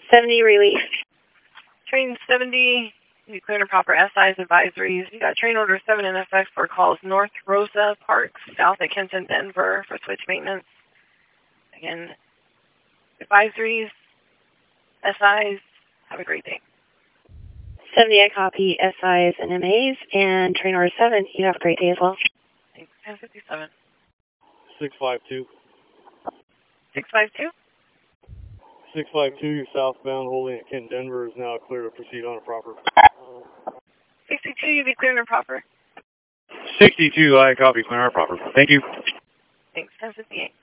70 relief. Train 70, you cleared and proper SI's advisories. You got train order 7 in effect for calls North Rosa Park, south at Kenton, Denver for switch maintenance. Again, advisories, SI's, have a great day. 70, I copy SI's and MA's, and train order 7, you have a great day as well. Thanks, 1057. 652. 652? 652, you're southbound holding at Kent, Denver is now clear to proceed on a proper. 62, you be cleared and proper. 62, I copy, clear and proper. Thank you. Thanks, 1058.